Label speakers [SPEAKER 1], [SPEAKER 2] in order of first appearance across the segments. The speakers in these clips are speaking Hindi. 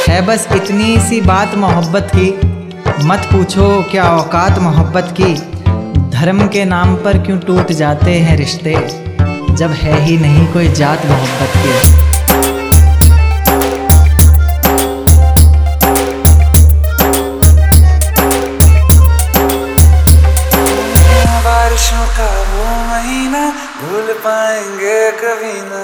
[SPEAKER 1] है बस इतनी सी बात मोहब्बत की, मत पूछो क्या औकात मोहब्बत की। धर्म के नाम पर क्यों टूट जाते हैं रिश्ते, जब है ही नहीं कोई जात मोहब्बत की।
[SPEAKER 2] बारिशों का वो महीना भूल पाएंगे कभी ना।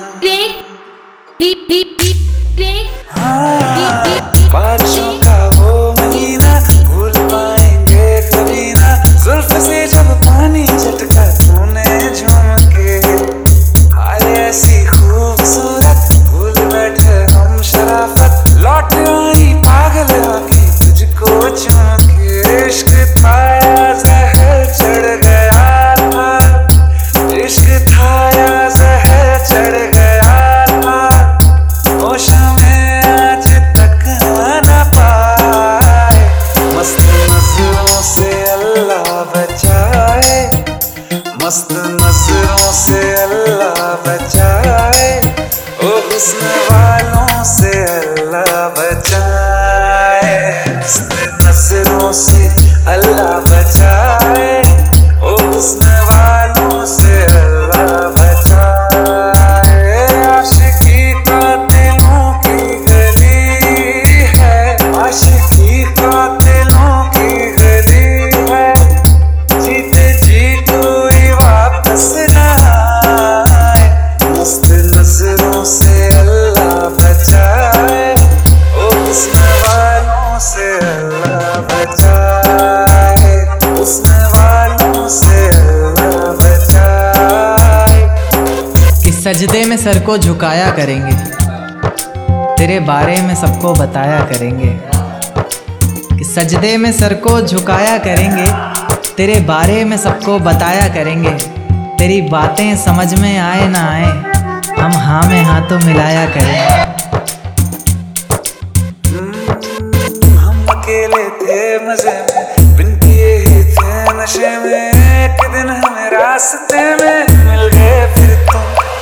[SPEAKER 2] हाँ, बारिशों का वो महीना भूल पाएंगे कभी ना। जुल्फ से जब पानी झटका तूने झूम के, हाय ऐसी खूबसूरत भूल बैठे हम शराफत। लौट आई पागल आके तुझको चूम के, इश्क था या जहर चढ़ गया था, इश्क था या जहर चढ़ गया था। होश में आज तक न पाए, मस्त नजरों से अल्लाह बचाए, मस्त नजरों से अल्लाह बचाए। ओ हुस्न वालों से अल्लाह बचाए, मस्त नजरों से अल्लाह बचाए। ओ हुस्न वालों से अल्लाह बचाए। आशिकी कातिलों की गली है, आशिकी कातिलों की गली है। जीते जी कोई वापस न आए, मस्त नजरों से अल्लाह बचाए। ओ हुस्न वालों से अल्लाह बचाए, हुस्न वालों से अल्लाह बचाए।
[SPEAKER 1] कि सजदे में सर को झुकाया करेंगे, तेरे बारे में सबको बताया करेंगे। कि सजदे में सर को झुकाया करेंगे, तेरे बारे में सबको बताया करेंगे। तेरी बातें समझ में आए ना आए, हम हाँ में हाँ तो मिलाया करेंगे।
[SPEAKER 2] हम अकेले थे मजे में, बिन पिए ही थे नशे में। एक दिन हमें रास्ते में मिल गए फिर तुम,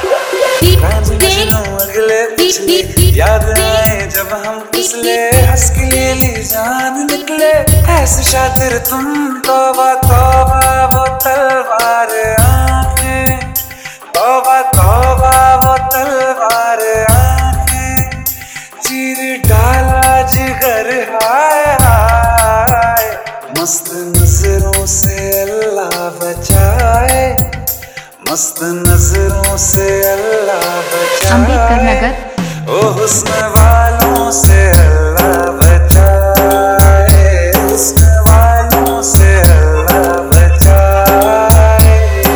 [SPEAKER 2] अगले पिछले याद आए जब हम फिसले। हंस के लिए ली जान निकले ऐसे शातिर तुम, तौबा तौबा वो तलवार आंखें, तौबा तौबा वो तलवार आंखें। चीर डाला जिगर हाय हाय, मस्त नजरों से अल्लाह बचाए, मस्त नजरों से अल्लाह बचाए।
[SPEAKER 3] अम्बेडकर नगर।
[SPEAKER 2] ओ हुस्न वालों से अल्लाह बचाए, हुस्न वालों से अल्लाह बचाए।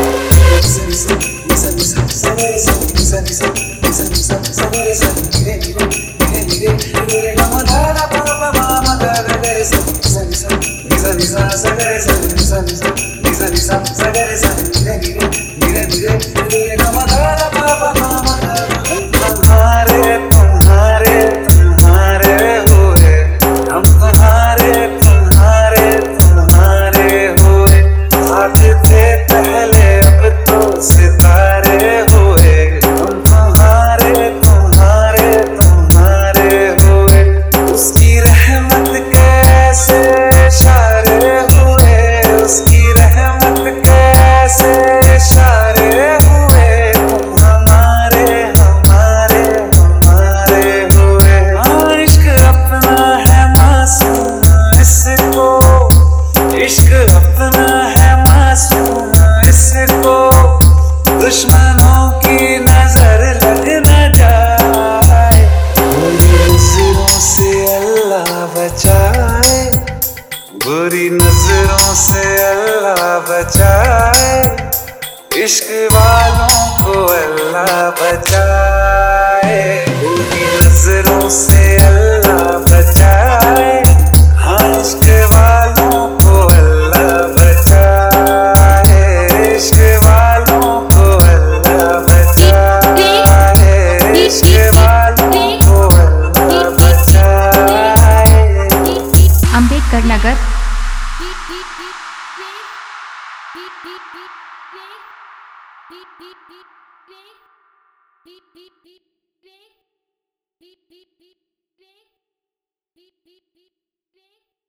[SPEAKER 2] तुम्हारे तुम्हारे तुम्हारे हुए, हम तुम्हारे तुम्हारे तुम्हारे हुए। साथ थे पहले अब तो सितारे हुए, हम तुम्हारे तुम्हारे तुम्हारे हुए। उसकी रहमत कैसे इशारे हुए, उसकी रहमत कैसे इशारे हुए। तुम हमारे हमारे हमारे हुए। हाँ, इश्क अपना है मासूम इसको, इश्क अपना है मासूम इसको। दुश्मनों की नजर लग न जाए, बुरी नजरों से अल्लाह बचाए, बुरी नजरों से अल्लाह बचाए। इश्क वालों को अल्लाह बचाए, बुरी नजरों से अल्लाह बचाए। हाँ, इश्क वालों को अल्लाह बचाए, इश्क वालों को अल्लाह बचाए, इश्क वालों को अल्लाह बचाए।
[SPEAKER 3] Ambedkar Nagar.
[SPEAKER 4] D D D D